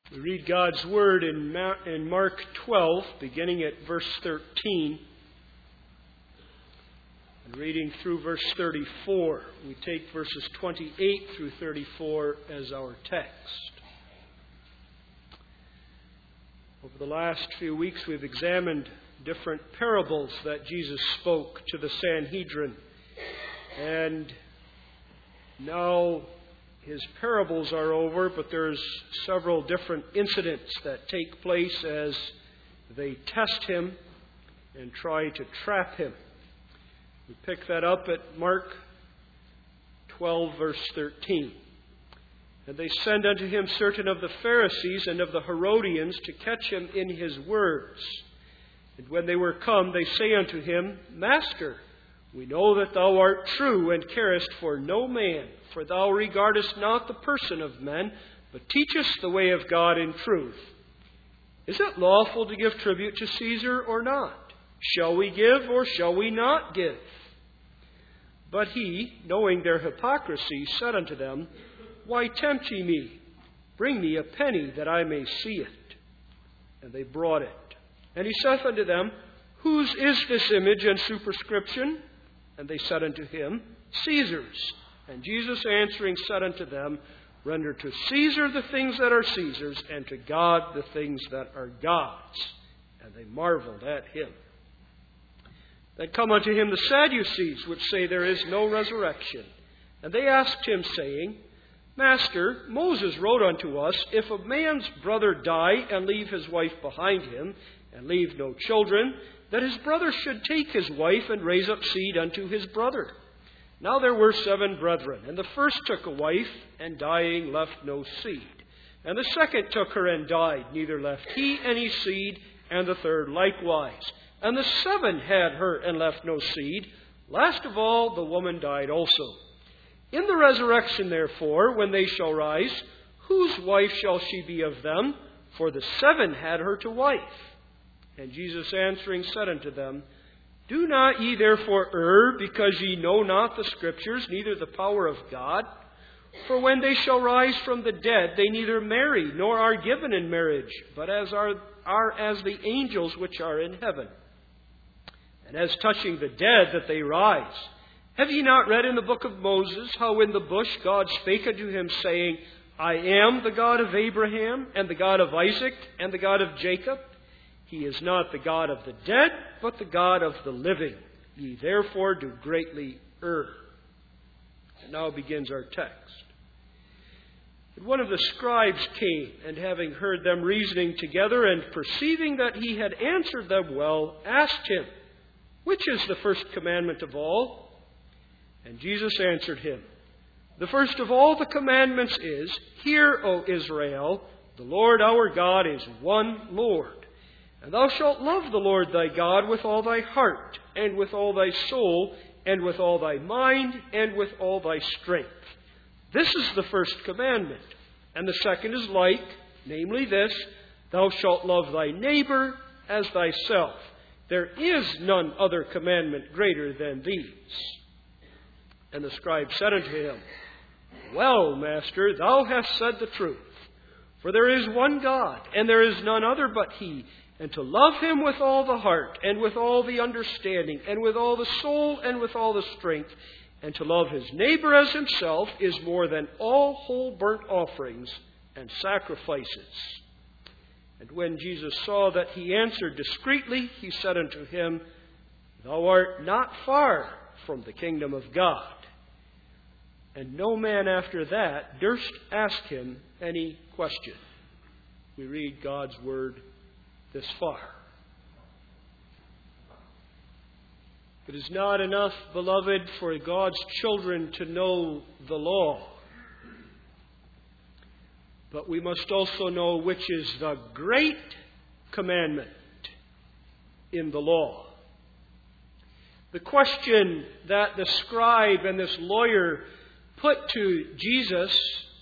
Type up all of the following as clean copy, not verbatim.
We read God's Word in Mark 12, beginning at verse 13, and reading through verse 34. We take verses 28 through 34 as our text. Over the last few weeks, we've examined different parables that Jesus spoke to the Sanhedrin, and now his parables are over, but there's several different incidents that take place as they test him and try to trap him. We pick that up at Mark 12, verse 13. And they send unto him certain of the Pharisees and of the Herodians to catch him in his words. And when they were come, they say unto him, Master, we know that thou art true and carest for no man, for thou regardest not the person of men, but teachest the way of God in truth. Is it lawful to give tribute to Caesar or not? Shall we give or shall we not give? But he, knowing their hypocrisy, said unto them, Why tempt ye me? Bring me a penny that I may see it. And they brought it. And he saith unto them, Whose is this image and superscription? And they said unto him, Caesar's. And Jesus answering said unto them, Render to Caesar the things that are Caesar's, and to God the things that are God's. And they marveled at him. Then come unto him the Sadducees, which say there is no resurrection. And they asked him, saying, Master, Moses wrote unto us, If a man's brother die and leave his wife behind him, and leave no children, that his brother should take his wife and raise up seed unto his brother. Now there were 7 brethren, and the first took a wife, and dying left no seed. And the second took her and died, neither left he any seed, and the third likewise. And the 7 had her and left no seed. Last of all, the woman died also. In the resurrection, therefore, when they shall rise, whose wife shall she be of them? For the 7 had her to wife. And Jesus answering said unto them, Do not ye therefore err, because ye know not the Scriptures, neither the power of God? For when they shall rise from the dead, they neither marry, nor are given in marriage, but are as the angels which are in heaven. And as touching the dead, that they rise. Have ye not read in the book of Moses, how in the bush God spake unto him, saying, I am the God of Abraham, and the God of Isaac, and the God of Jacob? He is not the God of the dead, but the God of the living. Ye therefore do greatly err. And now begins our text. And one of the scribes came, and having heard them reasoning together, and perceiving that he had answered them well, asked him, Which is the first commandment of all? And Jesus answered him, The first of all the commandments is, Hear, O Israel, the Lord our God is one Lord. And thou shalt love the Lord thy God with all thy heart, and with all thy soul, and with all thy mind, and with all thy strength. This is the first commandment. And the second is like, namely this, Thou shalt love thy neighbor as thyself. There is none other commandment greater than these. And the scribe said unto him, Well, Master, thou hast said the truth. For there is one God, and there is none other but He. And to love Him with all the heart, and with all the understanding, and with all the soul, and with all the strength, and to love his neighbor as himself is more than all whole burnt offerings and sacrifices. And when Jesus saw that he answered discreetly, he said unto him, Thou art not far from the kingdom of God. And no man after that durst ask him any question. We read God's word this far. It is not enough, beloved, for God's children to know the law. But we must also know which is the great commandment in the law. The question that the scribe and this lawyer put to Jesus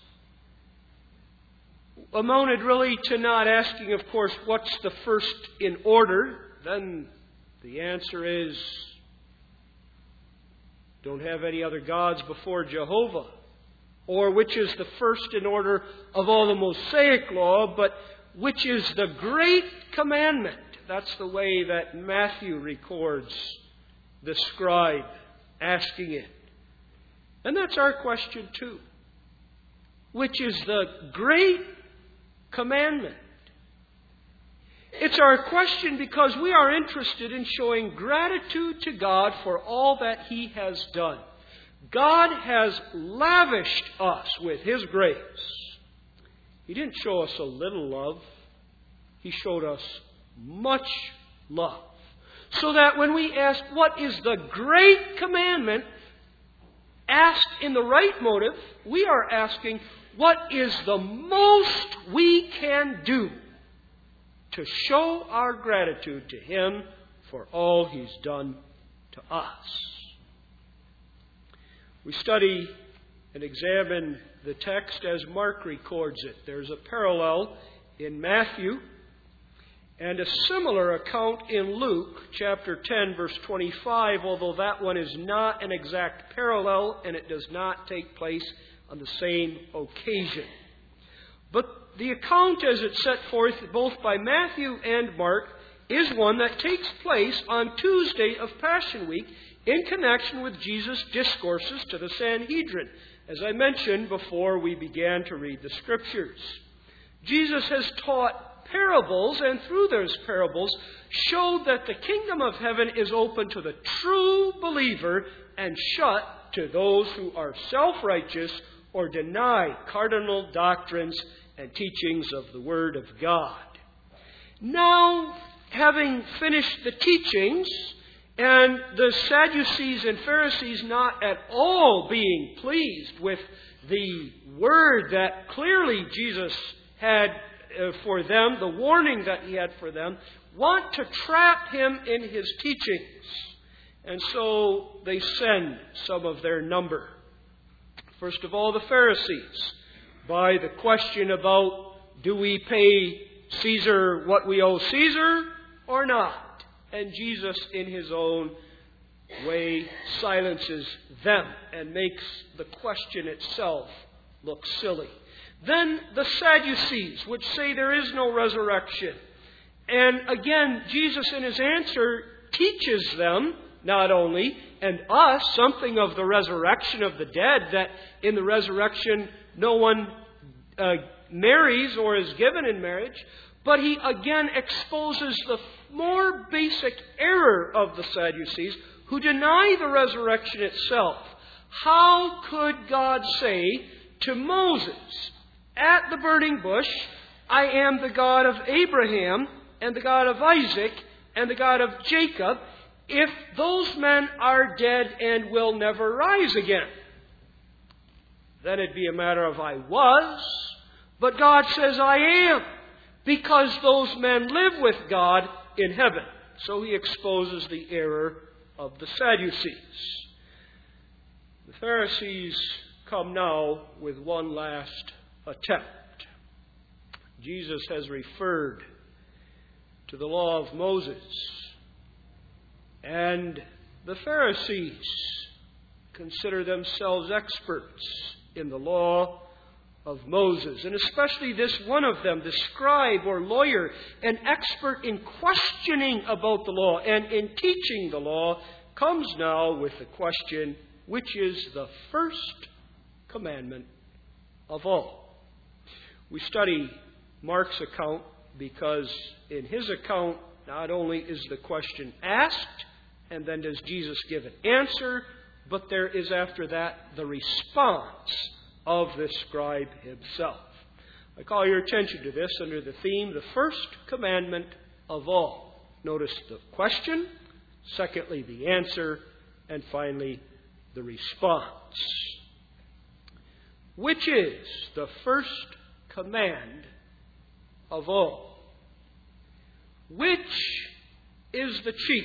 amounted really to not asking, of course, what's the first in order. Then the answer is, don't have any other gods before Jehovah. or which is the first in order of all the Mosaic law, but which is the great commandment. That's the way that Matthew records the scribe asking it. And that's our question too. Which is the great commandment? It's our question because we are interested in showing gratitude to God for all that He has done. God has lavished us with His grace. He didn't show us a little love. He showed us much love. So that when we ask, what is the great commandment, asked in the right motive, we are asking, what is the most we can do to show our gratitude to Him for all He's done to us? We study and examine the text as Mark records it. There's a parallel in Matthew and a similar account in Luke chapter 10, verse 25, although that one is not an exact parallel and it does not take place on the same occasion. But the account as it's set forth both by Matthew and Mark is one that takes place on Tuesday of Passion Week in connection with Jesus' discourses to the Sanhedrin, as I mentioned before we began to read the Scriptures. Jesus has taught parables, and through those parables showed that the kingdom of heaven is open to the true believer and shut to those who are self-righteous or deny cardinal doctrines and teachings of the Word of God. Now, having finished the teachings, and the Sadducees and Pharisees not at all being pleased with the word that clearly Jesus had for them, the warning that He had for them, want to trap Him in His teachings. And so they send some of their number. First of all, the Pharisees, by the question about, do we pay Caesar what we owe Caesar or not? And Jesus, in His own way, silences them and makes the question itself look silly. Then the Sadducees, which say there is no resurrection. And again, Jesus in His answer teaches them, not only, and us, something of the resurrection of the dead, that in the resurrection no one marries or is given in marriage, but He again exposes the more basic error of the Sadducees, who deny the resurrection itself. How could God say to Moses at the burning bush, I am the God of Abraham and the God of Isaac and the God of Jacob, if those men are dead and will never rise again? Then it'd be a matter of I was, but God says I am, because those men live with God in heaven. So He exposes the error of the Sadducees. The Pharisees come now with one last attempt. Jesus has referred to the law of Moses, and the Pharisees consider themselves experts in the law of Moses, and especially this one of them, the scribe or lawyer, an expert in questioning about the law and in teaching the law, comes now with the question, which is the first commandment of all? We study Mark's account because in his account, not only is the question asked, and then does Jesus give an answer, but there is after that the response of the scribe himself. I call your attention to this under the theme, the first commandment of all. Notice the question, secondly the answer, and finally the response. Which is the first command of all? Which is the chief?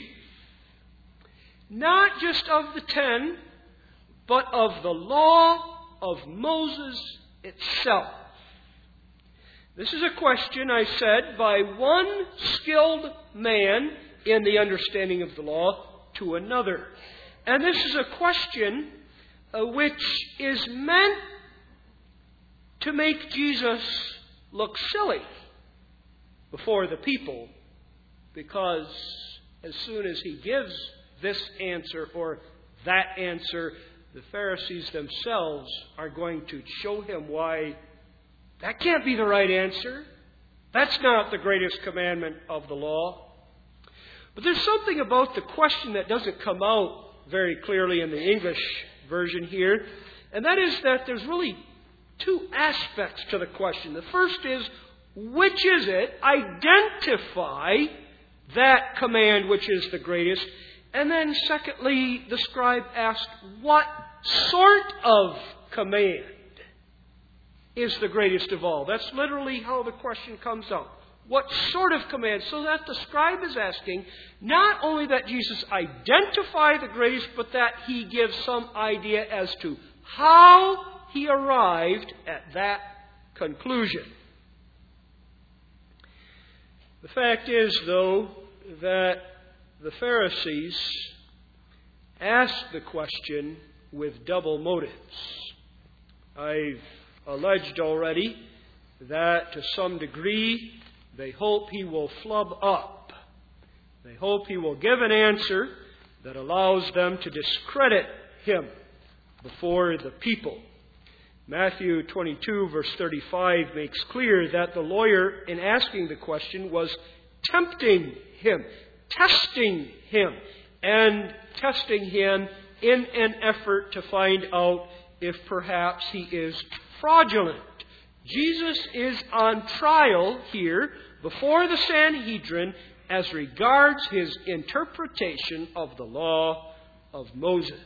Not just of the 10, but of the law of Moses itself. This is a question, I said, by one skilled man in the understanding of the law to another. And this is a question which is meant to make Jesus look silly before the people, because as soon as he gives this answer or that answer, the Pharisees themselves are going to show him why that can't be the right answer. That's not the greatest commandment of the law. But there's something about the question that doesn't come out very clearly in the English version here, and that is that there's really two aspects to the question. The first is, which is it? Identify that command which is the greatest. And then secondly, the scribe asked, what sort of command is the greatest of all? That's literally how the question comes out. What sort of command? So that the scribe is asking not only that Jesus identify the greatest, but that he gives some idea as to how he arrived at that conclusion. The fact is, though, that the Pharisees asked the question with double motives. I've alleged already that to some degree they hope he will flub up. They hope he will give an answer that allows them to discredit him before the people. Matthew 22 verse 35 makes clear that the lawyer, in asking the question, was tempting him, testing him, and testing him in an effort to find out if perhaps he is fraudulent. Jesus is on trial here before the Sanhedrin as regards his interpretation of the law of Moses.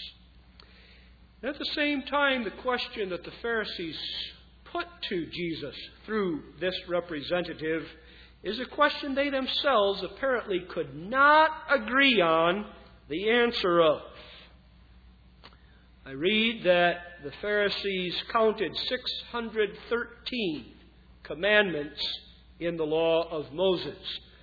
At the same time, the question that the Pharisees put to Jesus through this representative is a question they themselves apparently could not agree on the answer of. I read that the Pharisees counted 613 commandments in the law of Moses,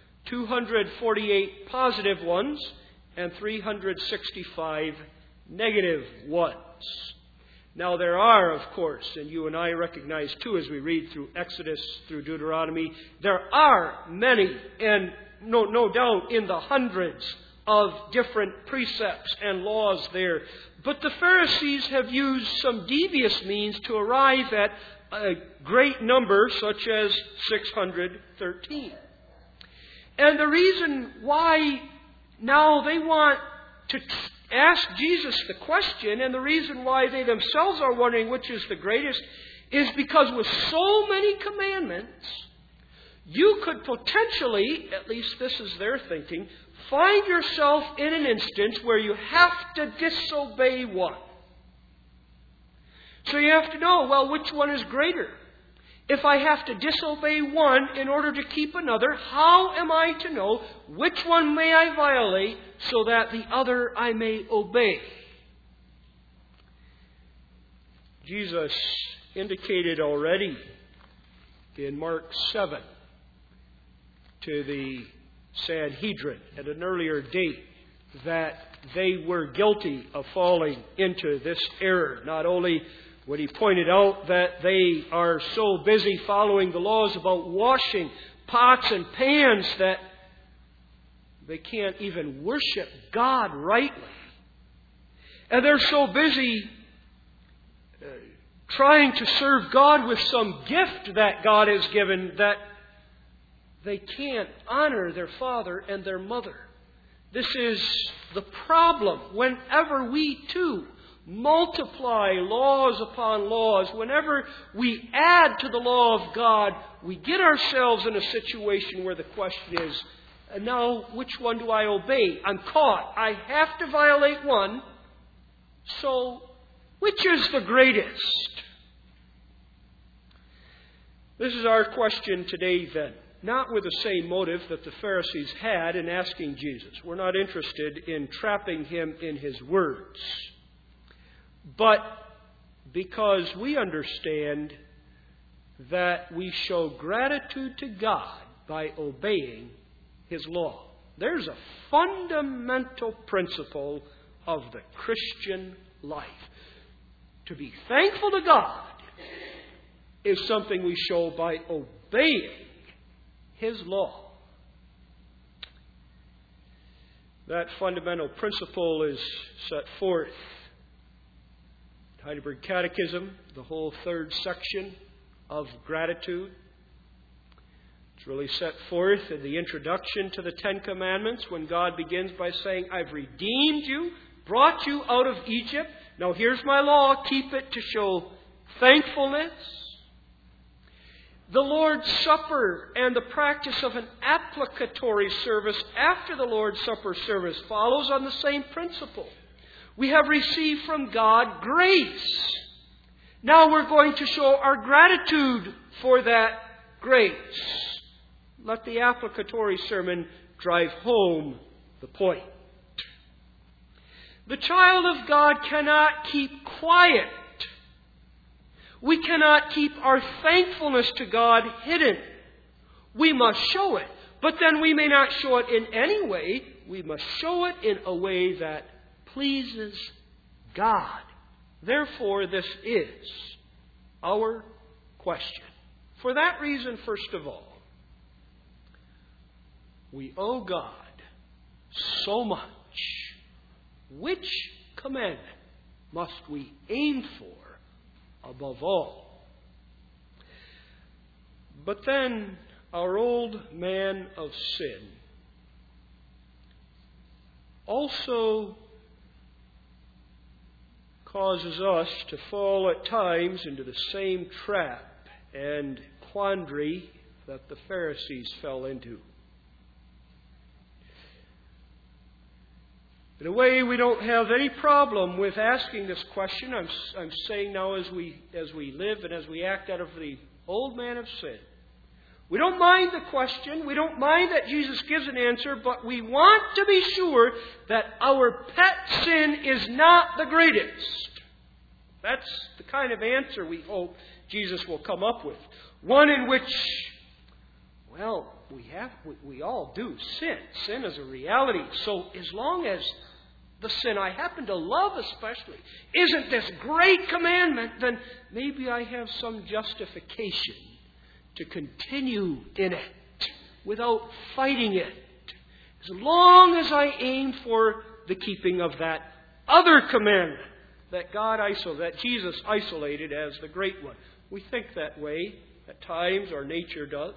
248 positive ones and 365 negative ones. Now there are, of course, and you and I recognize too as we read through Exodus, through Deuteronomy, there are many, and no doubt in the hundreds of different precepts and laws there. But the Pharisees have used some devious means to arrive at a great number, such as 613. And the reason why now they want to ask Jesus the question, and the reason why they themselves are wondering which is the greatest, is because with so many commandments, you could potentially, at least this is their thinking, find yourself in an instance where you have to disobey one. So you have to know, well, which one is greater? If I have to disobey one in order to keep another, how am I to know which one may I violate so that the other I may obey? Jesus indicated already in Mark 7 to the Sanhedrin at an earlier date that they were guilty of falling into this error. Not only when he pointed out that they are so busy following the laws about washing pots and pans that they can't even worship God rightly. And they're so busy trying to serve God with some gift that God has given that they can't honor their father and their mother. This is the problem. Whenever we too multiply laws upon laws, whenever we add to the law of God, we get ourselves in a situation where the question is, now which one do I obey? I'm caught. I have to violate one. So which is the greatest? This is our question today then. Not with the same motive that the Pharisees had in asking Jesus. We're not interested in trapping him in his words. But because we understand that we show gratitude to God by obeying his law. There's a fundamental principle of the Christian life. To be thankful to God is something we show by obeying His law. That fundamental principle is set forth in Heidelberg Catechism, the whole third section of gratitude. It's really set forth in the introduction to the Ten Commandments when God begins by saying, I've redeemed you, brought you out of Egypt. Now here's my law, keep it to show thankfulness. The Lord's Supper and the practice of an applicatory service after the Lord's Supper service follows on the same principle. We have received from God grace. Now we're going to show our gratitude for that grace. Let the applicatory sermon drive home the point. The child of God cannot keep quiet. We cannot keep our thankfulness to God hidden. We must show it. But then we may not show it in any way. We must show it in a way that pleases God. Therefore, this is our question. For that reason, first of all, we owe God so much. Which commandment must we aim for above all? But then our old man of sin also causes us to fall at times into the same trap and quandary that the Pharisees fell into. In a way, we don't have any problem with asking this question. I'm saying now as we live and as we act out of the old man of sin. We don't mind the question. We don't mind that Jesus gives an answer, but we want to be sure that our pet sin is not the greatest. That's the kind of answer we hope Jesus will come up with. One in which, well, we all do sin. Sin is a reality. So as long as the sin I happen to love especially isn't this great commandment, then maybe I have some justification to continue in it without fighting it. As long as I aim for the keeping of that other commandment that Jesus isolated as the great one. We think that way. At times our nature does.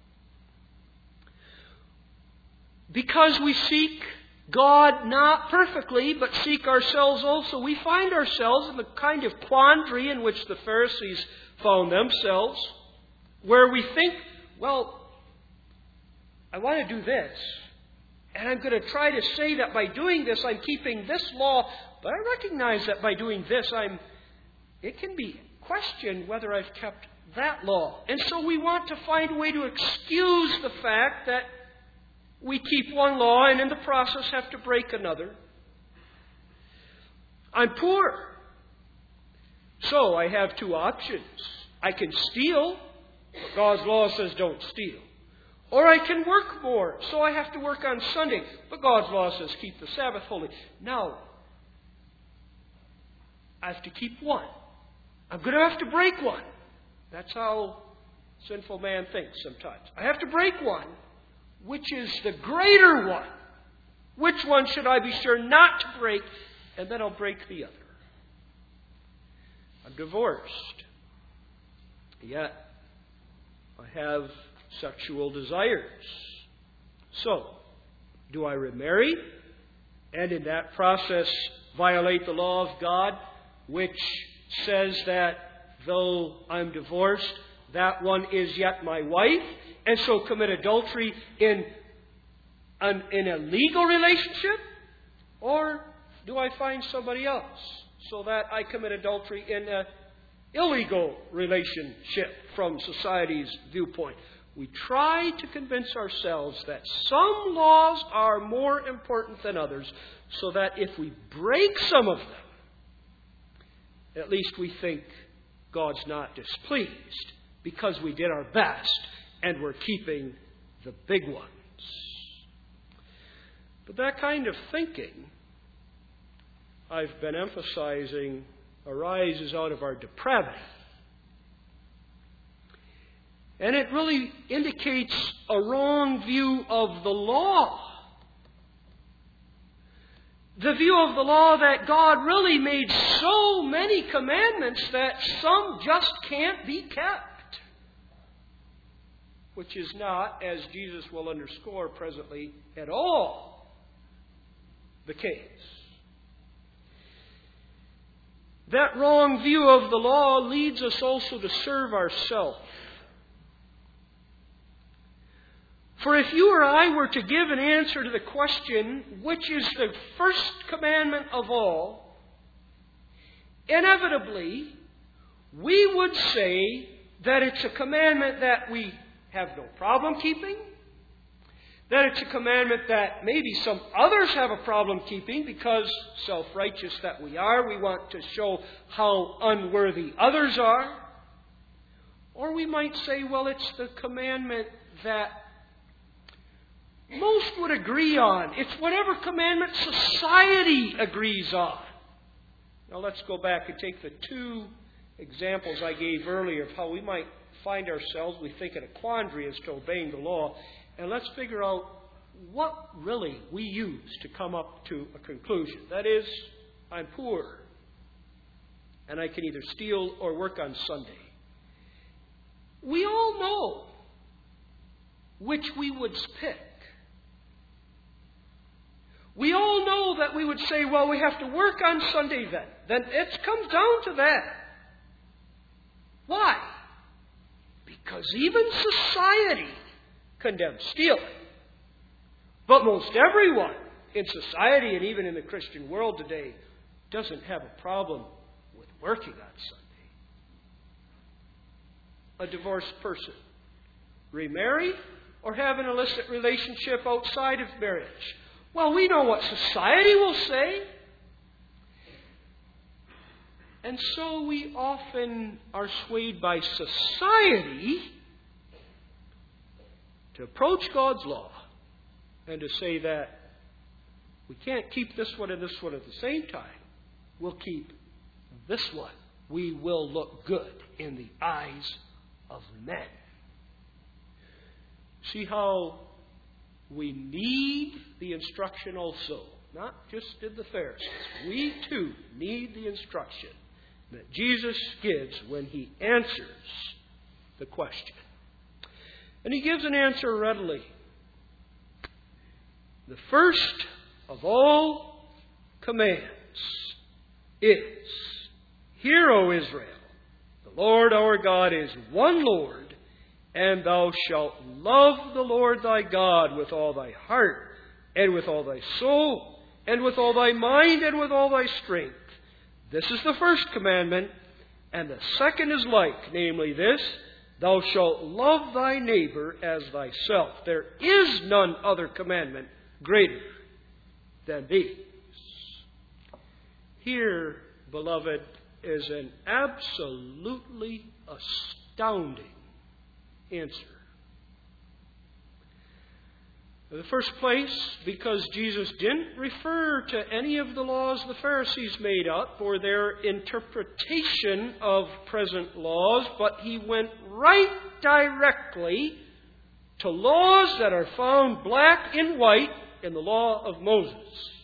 Because we seek God not perfectly, but seek ourselves also, we find ourselves in the kind of quandary in which the Pharisees found themselves, where we think, well, I want to do this, and I'm going to try to say that by doing this I'm keeping this law, but I recognize that by doing this it can be questioned whether I've kept that law. And so we want to find a way to excuse the fact that we keep one law and in the process have to break another. I'm poor, so I have two options. I can steal, but God's law says don't steal. Or I can work more, so I have to work on Sunday, but God's law says keep the Sabbath holy. Now, I have to keep one. I'm going to have to break one. That's how sinful man thinks sometimes. I have to break one. Which is the greater one? Which one should I be sure not to break? And then I'll break the other. I'm divorced. Yet I have sexual desires. So, do I remarry? And in that process violate the law of God, which says that though I'm divorced, that one is yet my wife, and so commit adultery in a legal relationship? Or do I find somebody else so that I commit adultery in an illegal relationship from society's viewpoint? We try to convince ourselves that some laws are more important than others, so that if we break some of them, at least we think God's not displeased, because we did our best and we're keeping the big ones. But that kind of thinking, I've been emphasizing, arises out of our depravity. And it really indicates a wrong view of the law. The view of the law that God really made so many commandments that some just can't be kept. Which is not, as Jesus will underscore presently, at all the case. That wrong view of the law leads us also to serve ourselves. For if you or I were to give an answer to the question, which is the first commandment of all, inevitably, we would say that it's a commandment that we have no problem keeping, that it's a commandment that maybe some others have a problem keeping because, self-righteous that we are, we want to show how unworthy others are. Or we might say, well, it's the commandment that most would agree on. It's whatever commandment society agrees on. Now let's go back and take the two examples I gave earlier of how we might find ourselves, we think, in a quandary as to obeying the law. And let's figure out what really we use to come up to a conclusion. That is, I'm poor, and I can either steal or work on Sunday. We all know which we would pick. We all know that we would say, well, we have to work on Sunday then. Then it comes down to that. Why? Because even society condemns stealing. But most everyone in society and even in the Christian world today doesn't have a problem with working on Sunday. A divorced person, remarry or have an illicit relationship outside of marriage. Well, we know what society will say. And so we often are swayed by society to approach God's law and to say that we can't keep this one and this one at the same time. We'll keep this one. We will look good in the eyes of men. See how we need the instruction also. Not just did the Pharisees. We too need the instruction that Jesus gives when He answers the question. And He gives an answer readily. The first of all commands is, Hear, O Israel, the Lord our God is one Lord, and thou shalt love the Lord thy God with all thy heart, and with all thy soul, and with all thy mind, and with all thy strength. This is the first commandment, and the second is like, namely this, Thou shalt love thy neighbor as thyself. There is none other commandment greater than these. Here, beloved, is an absolutely astounding answer. In the first place, because Jesus didn't refer to any of the laws the Pharisees made up or their interpretation of present laws, but He went right directly to laws that are found black and white in the law of Moses.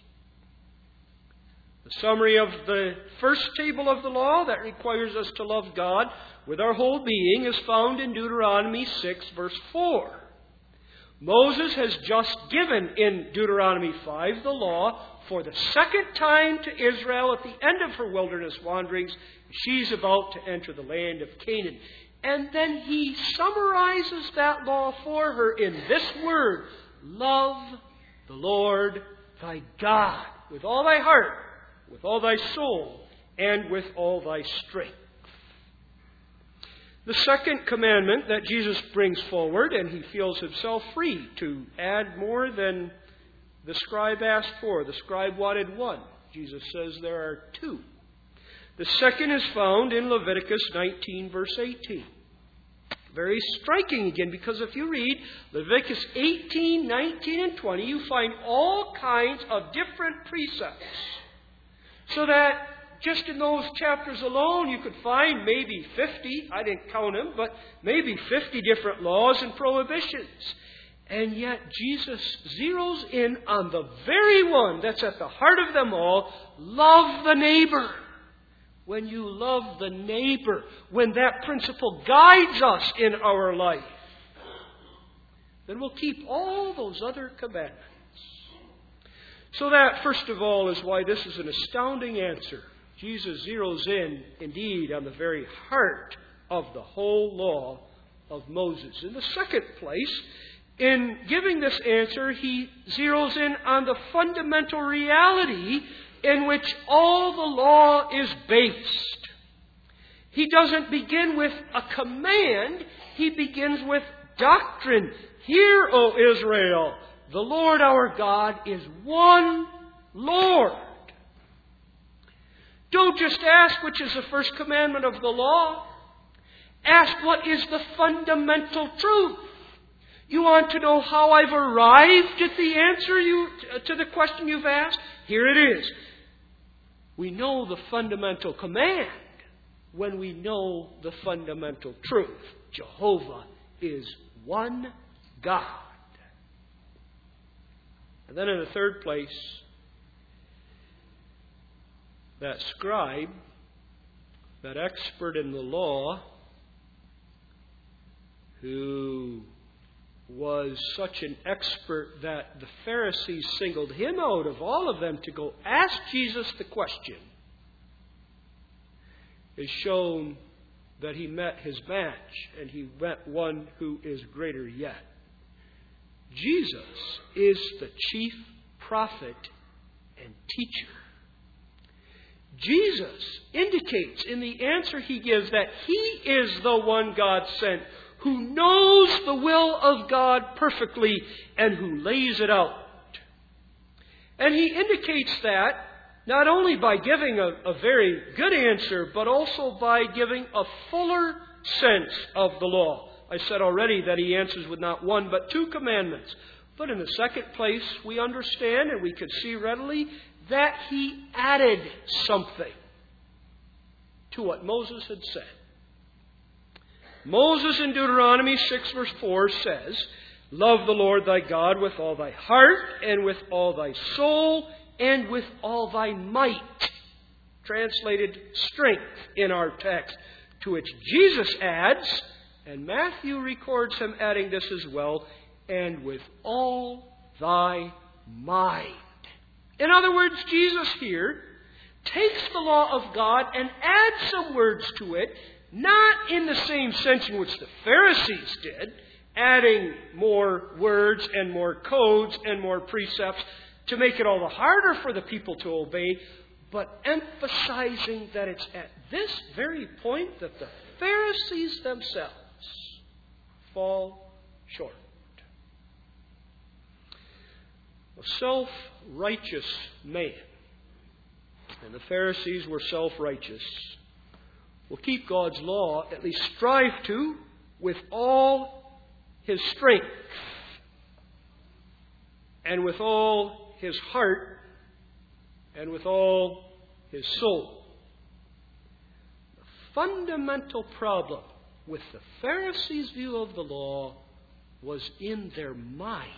The summary of the first table of the law that requires us to love God with our whole being is found in Deuteronomy 6, verse 4. Moses has just given in Deuteronomy 5 the law for the second time to Israel at the end of her wilderness wanderings. She's about to enter the land of Canaan. And then he summarizes that law for her in this word: love the Lord thy God with all thy heart, with all thy soul, and with all thy strength. The second commandment that Jesus brings forward, and He feels Himself free to add more than the scribe asked for. The scribe wanted one. Jesus says there are two. The second is found in Leviticus 19, verse 18. Very striking again, because if you read Leviticus 18, 19, and 20, you find all kinds of different precepts. So that just in those chapters alone, you could find maybe 50, I didn't count them, but maybe 50 different laws and prohibitions. And yet Jesus zeroes in on the very one that's at the heart of them all: love the neighbor. When you love the neighbor, when that principle guides us in our life, then we'll keep all those other commandments. So that, first of all, is why this is an astounding answer. Jesus zeroes in, indeed, on the very heart of the whole law of Moses. In the second place, in giving this answer, he zeroes in on the fundamental reality in which all the law is based. He doesn't begin with a command. He begins with doctrine. Hear, O Israel, the Lord our God is one Lord. Don't just ask which is the first commandment of the law. Ask what is the fundamental truth. You want to know how I've arrived at the answer to the question you've asked? Here it is. We know the fundamental command when we know the fundamental truth. Jehovah is one God. And then in the third place, that scribe, that expert in the law, who was such an expert that the Pharisees singled him out of all of them to go ask Jesus the question, is shown that he met his match, and he met one who is greater yet. Jesus is the chief prophet and teacher. Jesus indicates in the answer he gives that he is the one God sent, who knows the will of God perfectly and who lays it out. And he indicates that not only by giving a very good answer, but also by giving a fuller sense of the law. I said already that he answers with not one but two commandments. But in the second place, we understand and we could see readily that he added something to what Moses had said. Moses in Deuteronomy 6 verse 4 says, "Love the Lord thy God with all thy heart and with all thy soul and with all thy might." Translated strength in our text. To which Jesus adds, and Matthew records him adding this as well, "and with all thy mind." In other words, Jesus here takes the law of God and adds some words to it, not in the same sense in which the Pharisees did, adding more words and more codes and more precepts to make it all the harder for the people to obey, but emphasizing that it's at this very point that the Pharisees themselves fall short. A self-righteous man, and the Pharisees were self-righteous, will keep God's law, at least strive to, with all his strength and with all his heart and with all his soul. The fundamental problem with the Pharisees' view of the law was in their mind,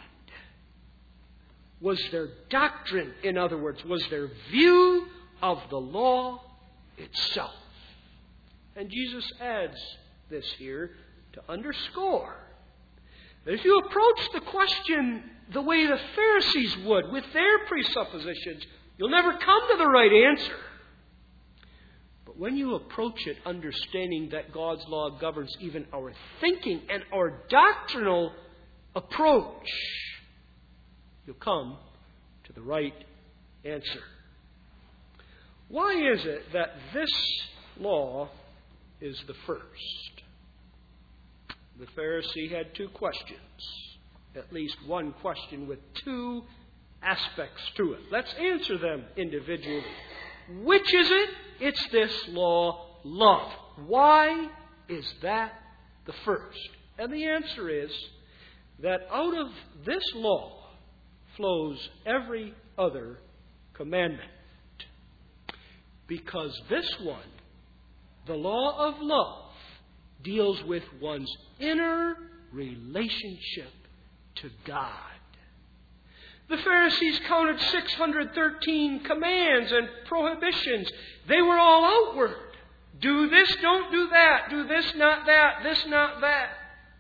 was their doctrine, in other words, was their view of the law itself. And Jesus adds this here to underscore that if you approach the question the way the Pharisees would, with their presuppositions, you'll never come to the right answer. But when you approach it understanding that God's law governs even our thinking and our doctrinal approach, you'll come to the right answer. Why is it that this law is the first? The Pharisee had two questions. At least one question with two aspects to it. Let's answer them individually. Which is it? It's this law, love. Why is that the first? And the answer is that out of this law flows every other commandment. Because this one, the law of love, deals with one's inner relationship to God. The Pharisees counted 613 commands and prohibitions. They were all outward. Do this, don't do that. Do this, not that. This, not that.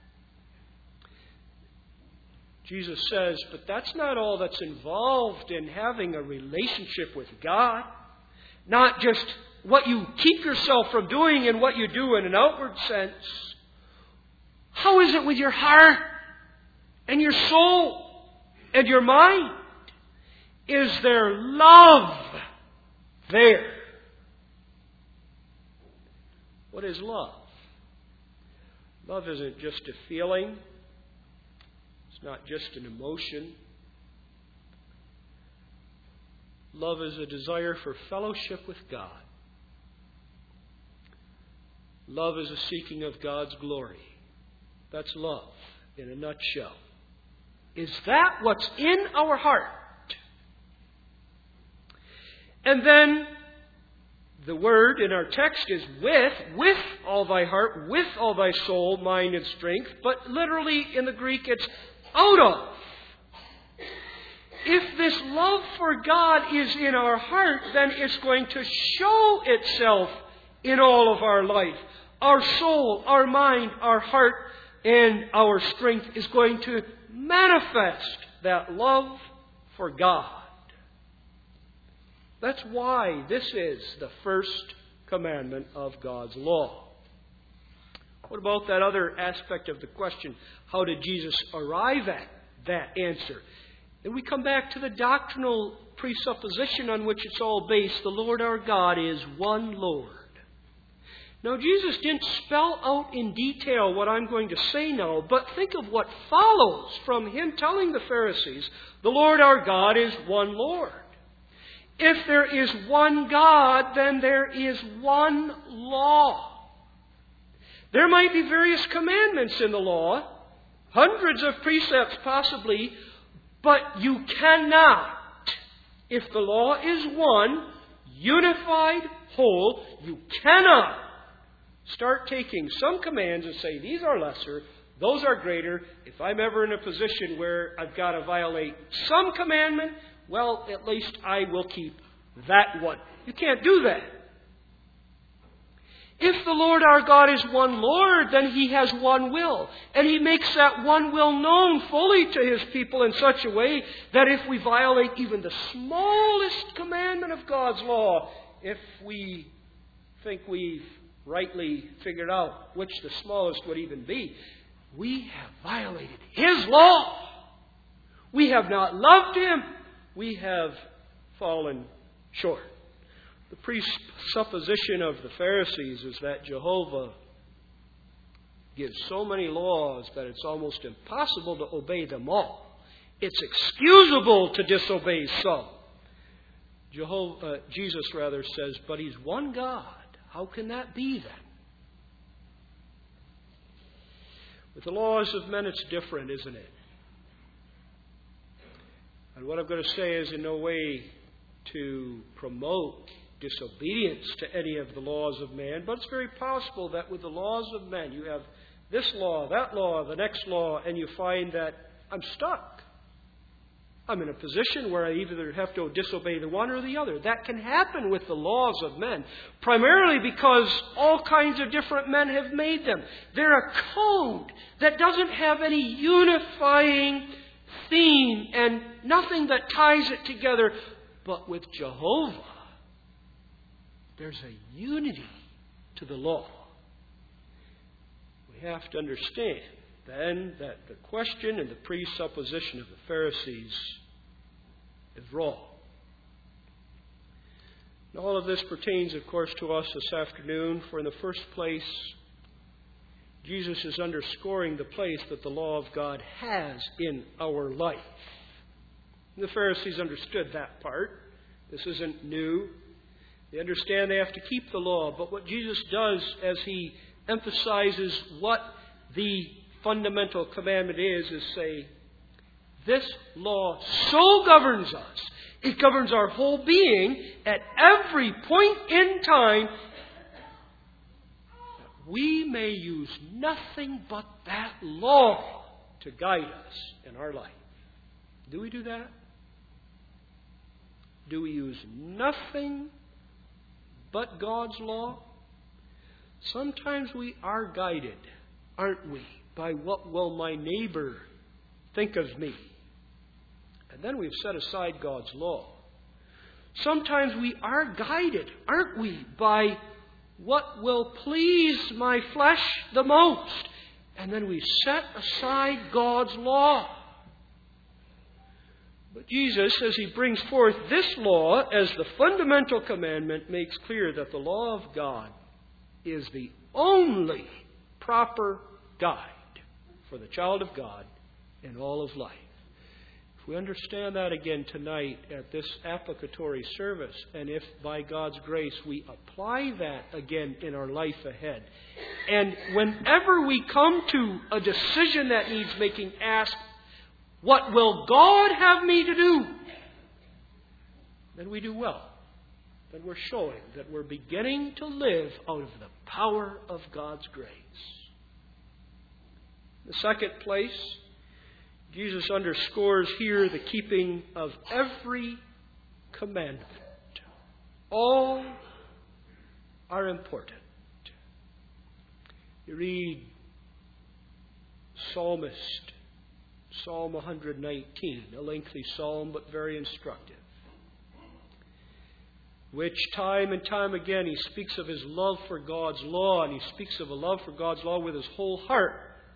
Jesus says, but that's not all that's involved in having a relationship with God. Not just what you keep yourself from doing and what you do in an outward sense. How is it with your heart and your soul and your mind? Is there love there? What is love? Love isn't just a feeling. It's not just an emotion. Love is a desire for fellowship with God. Love is a seeking of God's glory. That's love in a nutshell. Is that what's in our heart? And then the word in our text is with all thy heart, with all thy soul, mind, and strength. But literally in the Greek it's out of. If this love for God is in our heart, then it's going to show itself in all of our life. Our soul, our mind, our heart, and our strength is going to manifest that love for God. That's why this is the first commandment of God's law. What about that other aspect of the question? How did Jesus arrive at that answer? And we come back to the doctrinal presupposition on which it's all based. The Lord our God is one Lord. Now, Jesus didn't spell out in detail what I'm going to say now, but think of what follows from Him telling the Pharisees, the Lord our God is one Lord. If there is one God, then there is one law. There might be various commandments in the law, hundreds of precepts possibly, but you cannot, if the law is one, unified, whole, you cannot start taking some commands and say, these are lesser, those are greater. If I'm ever in a position where I've got to violate some commandment, well, at least I will keep that one. You can't do that. If the Lord our God is one Lord, then He has one will. And He makes that one will known fully to His people in such a way that if we violate even the smallest commandment of God's law, if we think we've rightly figured out which the smallest would even be, we have violated His law. We have not loved Him. We have fallen short. The presupposition of the Pharisees is that Jehovah gives so many laws that it's almost impossible to obey them all. It's excusable to disobey some. Jesus says, but He's one God. How can that be then? With the laws of men it's different, isn't it? And what I'm going to say is in no way to promote disobedience to any of the laws of man, but it's very possible that with the laws of men you have this law, that law, the next law, and you find that I'm stuck. I'm in a position where I either have to disobey the one or the other. That can happen with the laws of men, primarily because all kinds of different men have made them. They're a code that doesn't have any unifying theme and nothing that ties it together. But with Jehovah, there's a unity to the law. We have to understand then that the question and the presupposition of the Pharisees is wrong. And all of this pertains, of course, to us this afternoon, for in the first place, Jesus is underscoring the place that the law of God has in our life. And the Pharisees understood that part. This isn't new. They understand they have to keep the law. But what Jesus does as He emphasizes what the fundamental commandment is say, this law so governs us, It governs our whole being at every point in time. We may use nothing but that law to guide us in our life. Do we do that? Do we use nothing but God's law? Sometimes we are guided, aren't we, by what will my neighbor think of me? And then we've set aside God's law. Sometimes we are guided, aren't we, by what will please my flesh the most? And then we set aside God's law. But Jesus, as he brings forth this law as the fundamental commandment, makes clear that the law of God is the only proper guide for the child of God in all of life. If we understand that again tonight at this applicatory service, and if by God's grace we apply that again in our life ahead, and whenever we come to a decision that needs making, ask, what will God have me to do? Then we do well. Then we're showing that we're beginning to live out of the power of God's grace. In the second place, Jesus underscores here the keeping of every commandment. All are important. You read Psalm 119, a lengthy psalm but very instructive, which time and time again he speaks of his love for God's law, and he speaks of a love for God's law with his whole heart.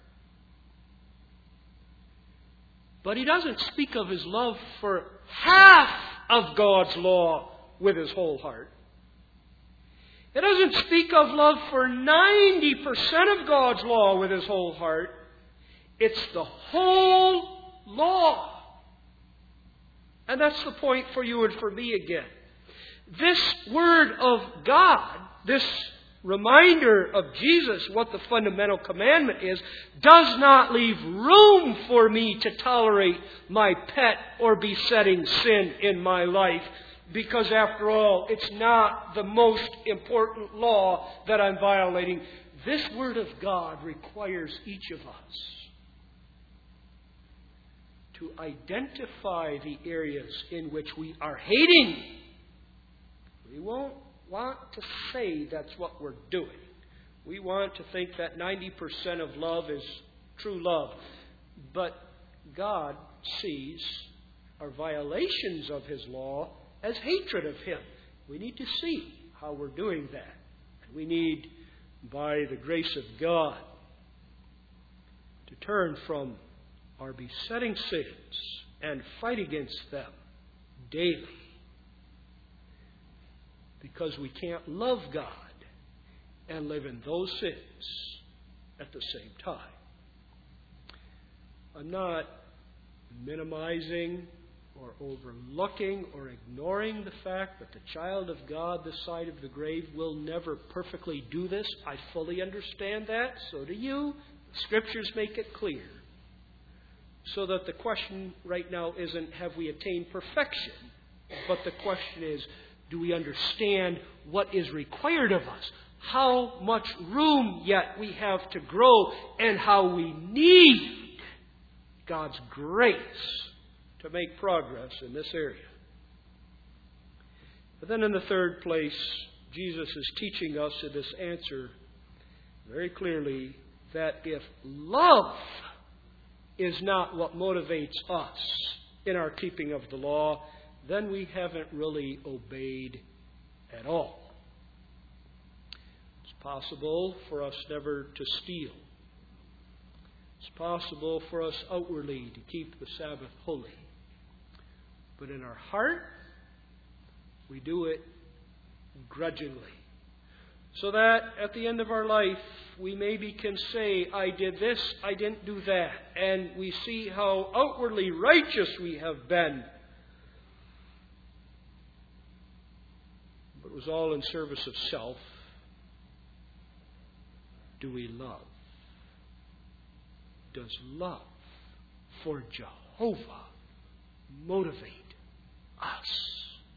But he doesn't speak of his love for half of God's law with his whole heart. He doesn't speak of love for 90% of God's law with his whole heart. It's the whole law. And that's the point for you and for me again. This Word of God, this reminder of Jesus, what the fundamental commandment is, does not leave room for me to tolerate my pet or besetting sin in my life. Because after all, it's not the most important law that I'm violating. This Word of God requires each of us to identify the areas in which we are hating. We won't want to say that's what we're doing. We want to think that 90% of love is true love. But God sees our violations of His law as hatred of Him. We need to see how we're doing that. And we need, by the grace of God, to turn from our besetting sins and fight against them daily. Because we can't love God and live in those sins at the same time. I'm not minimizing or overlooking or ignoring the fact that the child of God this side of the grave will never perfectly do this. I fully understand that. So do you. The Scriptures make it clear. So that the question right now isn't, have we attained perfection? But the question is, do we understand what is required of us? How much room yet we have to grow, and how we need God's grace to make progress in this area. But then in the third place, Jesus is teaching us in this answer very clearly that if love is not what motivates us in our keeping of the law, then we haven't really obeyed at all. It's possible for us never to steal. It's possible for us outwardly to keep the Sabbath holy. But in our heart, we do it grudgingly. So that at the end of our life, we maybe can say, I did this, I didn't do that. And we see how outwardly righteous we have been. But it was all in service of self. Do we love? Does love for Jehovah motivate us.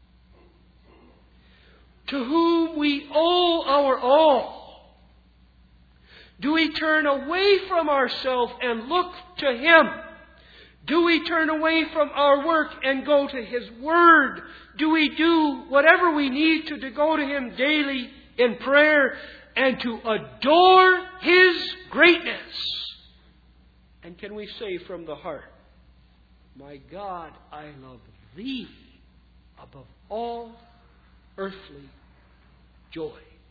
To whom we owe our all. Do we turn away from ourselves and look to Him? Do we turn away from our work and go to His Word? Do we do whatever we need to go to Him daily in prayer and to adore His greatness? And can we say from the heart, my God, I love Thee above all earthly joys.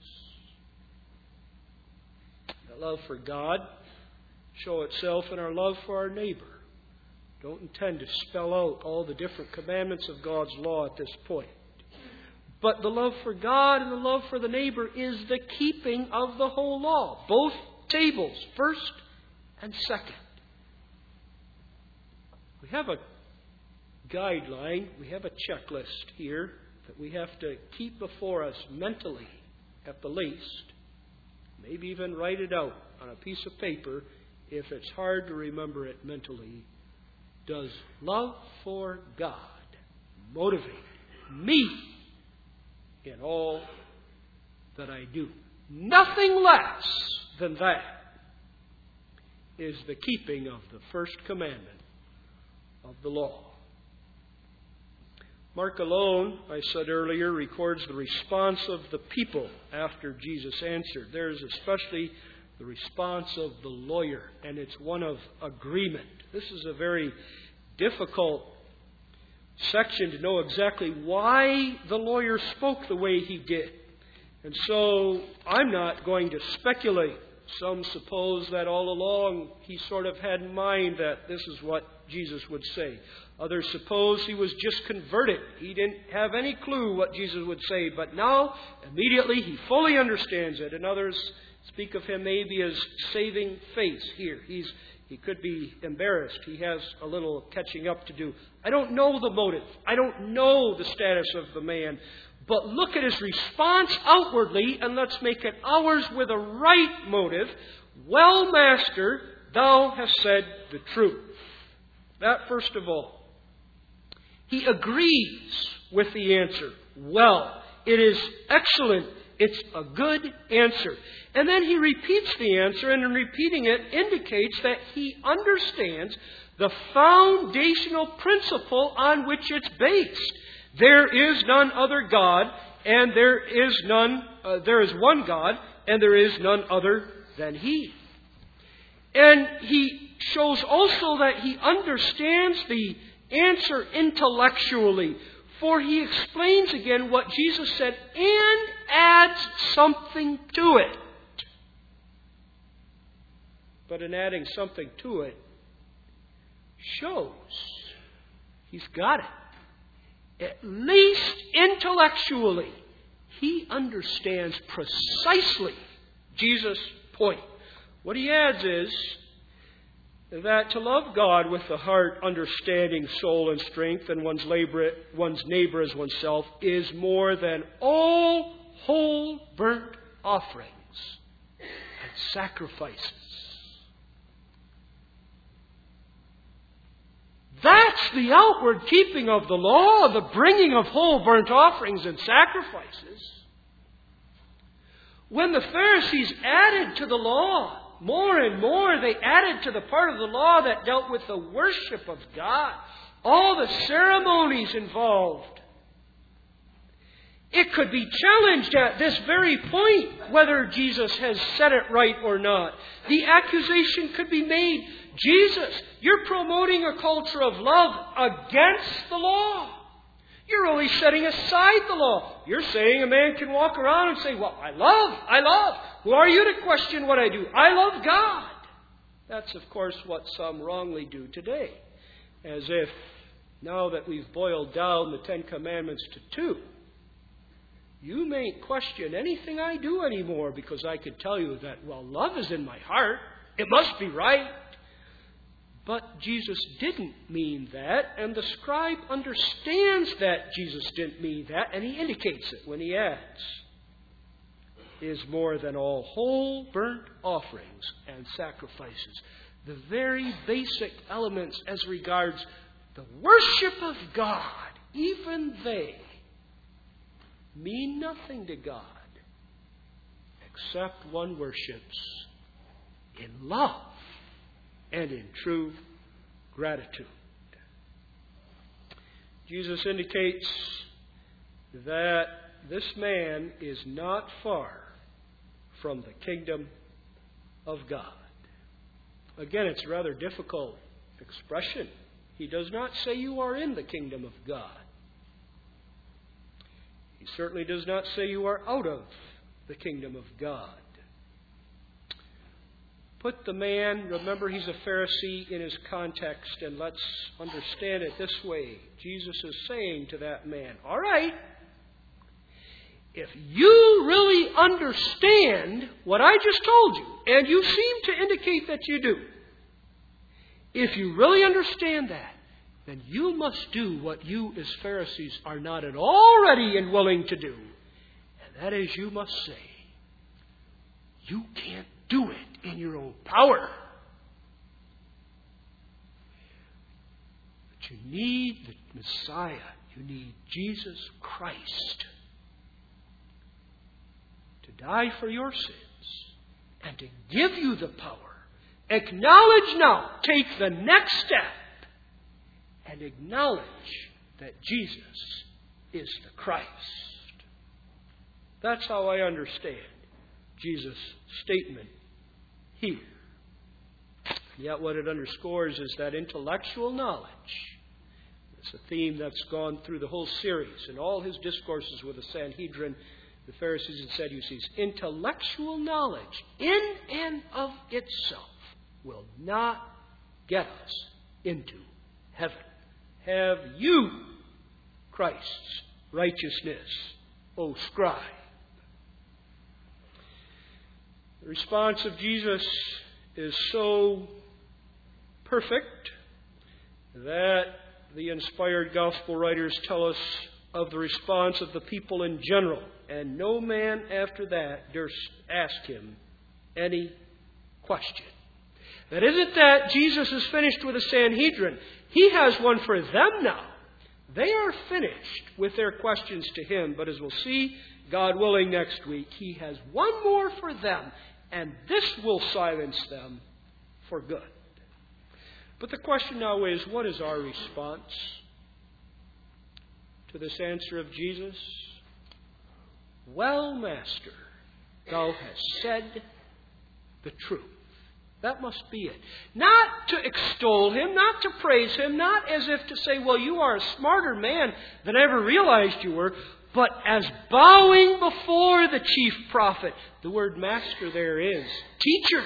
The love for God show itself in our love for our neighbor. Don't intend to spell out all the different commandments of God's law at this point. But the love for God and the love for the neighbor is the keeping of the whole law. Both tables, first and second. We have a guideline, we have a checklist here that we have to keep before us mentally at the least. Maybe even write it out on a piece of paper if it's hard to remember it mentally. Does love for God motivate me in all that I do? Nothing less than that is the keeping of the first commandment of the law. Mark alone, I said earlier, records the response of the people after Jesus answered. There's especially the response of the lawyer, and it's one of agreement. This is a very difficult section to know exactly why the lawyer spoke the way he did. And so I'm not going to speculate. Some suppose that all along he sort of had in mind that this is what Jesus would say. Others suppose he was just converted. He didn't have any clue what Jesus would say. But now, immediately, he fully understands it. And others speak of him maybe as saving face here. He could be embarrassed. He has a little catching up to do. I don't know the motive. I don't know the status of the man. But look at his response outwardly, and let's make it ours with a right motive. Well, Master, thou hast said the truth. That first of all. He agrees with the answer. Well, it is excellent. It's a good answer. And then he repeats the answer, and in repeating it indicates that he understands the foundational principle on which it's based. There is none other God, and there is one God, and there is none other than He. And he shows also that he understands the answer intellectually, for he explains again what Jesus said and adds something to it. But in adding something to it, shows he's got it. At least intellectually, he understands precisely Jesus' point. What he adds is that to love God with the heart, understanding, soul, and strength, and one's neighbor as oneself, is more than all whole burnt offerings and sacrifices. That's the outward keeping of the law, the bringing of whole burnt offerings and sacrifices. When the Pharisees added to the law, more and more they added to the part of the law that dealt with the worship of God, all the ceremonies involved. It could be challenged at this very point whether Jesus has said it right or not. The accusation could be made, Jesus, you're promoting a culture of love against the law. You're only setting aside the law. You're saying a man can walk around and say, well, I love. Who are you to question what I do? I love God. That's, of course, what some wrongly do today. As if, now that we've boiled down the Ten Commandments to 2, you mayn't question anything I do anymore because I could tell you that, well, love is in my heart. It must be right. But Jesus didn't mean that, and the scribe understands that Jesus didn't mean that, and he indicates it when he adds, is more than all whole burnt offerings and sacrifices. The very basic elements as regards the worship of God even they mean nothing to God except one worships in love and in true gratitude. Jesus indicates that this man is not far from the kingdom of God. Again, it's a rather difficult expression. He does not say you are in the kingdom of God. He certainly does not say you are out of the kingdom of God. Put the man, remember he's a Pharisee, in his context, and let's understand it this way. Jesus is saying to that man, all right, if you really understand what I just told you, and you seem to indicate that you do, if you really understand that, then you must do what you as Pharisees are not at all ready and willing to do. And that is, you must say, you can't do it in your own power. But you need the Messiah. You need Jesus Christ to die for your sins and to give you the power. Acknowledge now. Take the next step and acknowledge that Jesus is the Christ. That's how I understand Jesus' statement here. Yet what it underscores is that intellectual knowledge. It's a theme that's gone through the whole series. In all his discourses with the Sanhedrin, the Pharisees and Sadducees, intellectual knowledge in and of itself will not get us into heaven. Have you Christ's righteousness, O scribe? The response of Jesus is so perfect that the inspired gospel writers tell us of the response of the people in general. And no man after that durst ask him any question. That isn't that Jesus is finished with the Sanhedrin. He has one for them now. They are finished with their questions to him. But as we'll see, God willing, next week, he has one more for them. And this will silence them for good. But the question now is, what is our response to this answer of Jesus? Well, Master, thou hast said the truth. That must be it. Not to extol him, not to praise him, not as if to say, well, you are a smarter man than I ever realized you were, but as bowing before the chief prophet. The word master there is teacher.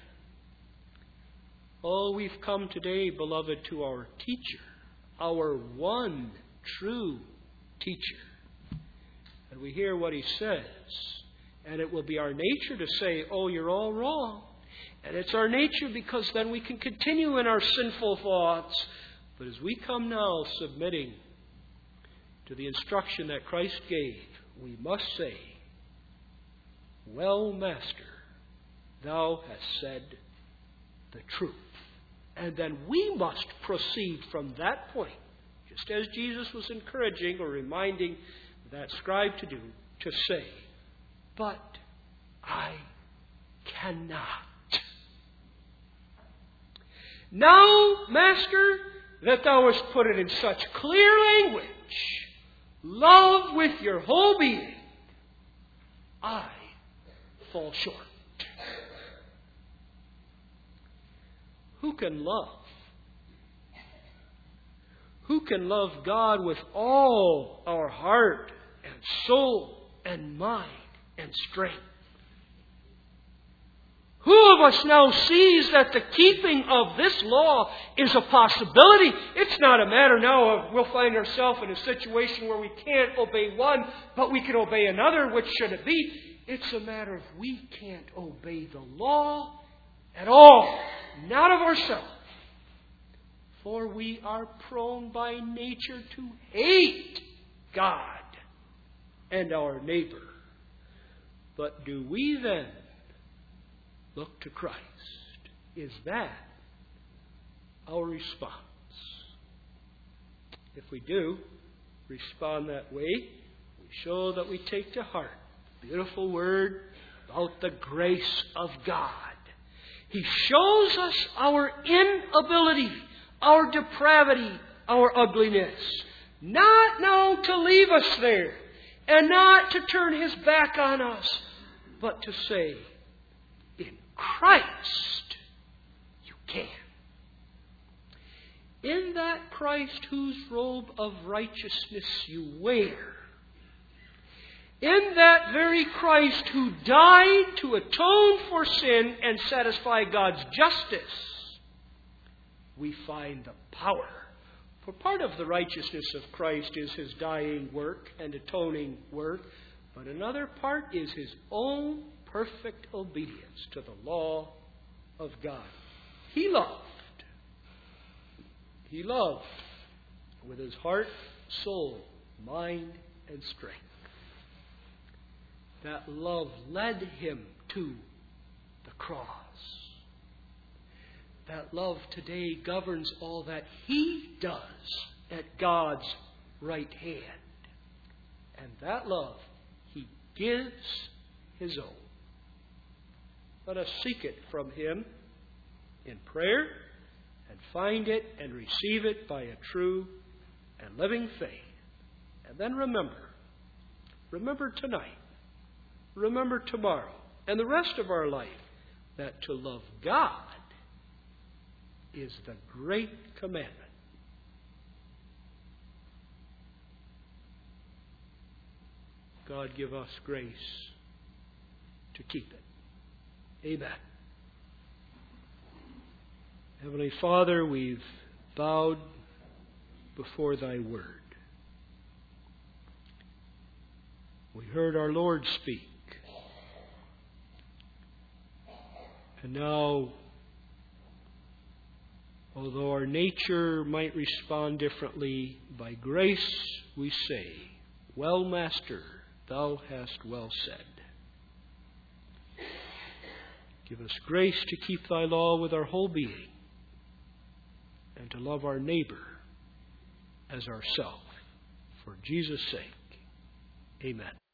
Oh, we've come today, beloved, to our teacher, our one true teacher. And we hear what he says. And it will be our nature to say, oh, you're all wrong. And it's our nature because then we can continue in our sinful thoughts. But as we come now submitting to the instruction that Christ gave, we must say, well, Master, thou hast said the truth. And then we must proceed from that point, just as Jesus was encouraging or reminding that scribe to do, to say, but I cannot. Now, Master, that thou hast put it in such clear language, love with your whole being, I fall short. Who can love? Who can love God with all our heart and soul and mind and strength? Who of us now sees that the keeping of this law is a possibility? It's not a matter now of we'll find ourselves in a situation where we can't obey one, but we can obey another. Which should it be? It's a matter of we can't obey the law at all. Not of ourselves. For we are prone by nature to hate God and our neighbor. But do we then look to Christ? Is that our response? If we do, respond that way, we show that we take to heart the beautiful word about the grace of God. He shows us our inability, our depravity, our ugliness. Not now to leave us there, and not to turn His back on us, but to say, in Christ, you can. In that Christ whose robe of righteousness you wear, in that very Christ who died to atone for sin and satisfy God's justice, we find the power. For part of the righteousness of Christ is His dying work and atoning work, but another part is His own perfect obedience to the law of God. He loved. He loved with His heart, soul, mind, and strength. That love led Him to the cross. That love today governs all that He does at God's right hand. And that love He gives His own. Let us seek it from Him in prayer and find it and receive it by a true and living faith. And then remember tonight, remember tomorrow, and the rest of our life, that to love God is the great commandment. God give us grace to keep it. Amen. Heavenly Father, we've bowed before Thy word. We heard our Lord speak. And now, although our nature might respond differently, by grace we say, "Well, Master, Thou hast well said." Give us grace to keep Thy law with our whole being and to love our neighbor as ourselves. For Jesus' sake, amen.